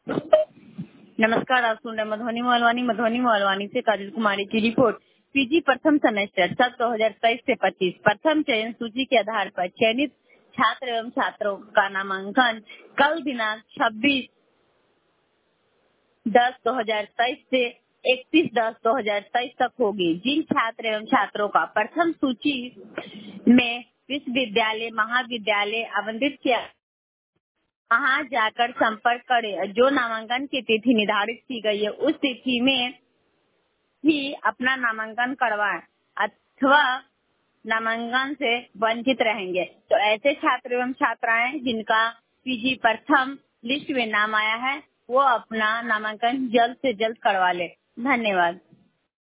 नमस्कार, आप सुन रहे मधुबनी मोहलवानी से काजल कुमारी की रिपोर्ट। पीजी प्रथम सेमेस्टर सत्र 2023 से 25 प्रथम चयन सूची के आधार पर चयनित छात्र एवं छात्रों का नामांकन कल दिनांक 26/10/2023 से 31/10/2023 तक होगी। जिन छात्र एवं छात्रों का प्रथम सूची में विश्वविद्यालय महाविद्यालय आवंटित किया, वहां जाकर संपर्क करें। जो नामांकन की तिथि निर्धारित की गई है उस तिथि में ही अपना नामांकन करवाएं, अथवा नामांकन से वंचित रहेंगे तो ऐसे छात्र एवं छात्राएं जिनका पीजी प्रथम लिस्ट में नाम आया है वो अपना नामांकन जल्द से जल्द करवा ले। धन्यवाद।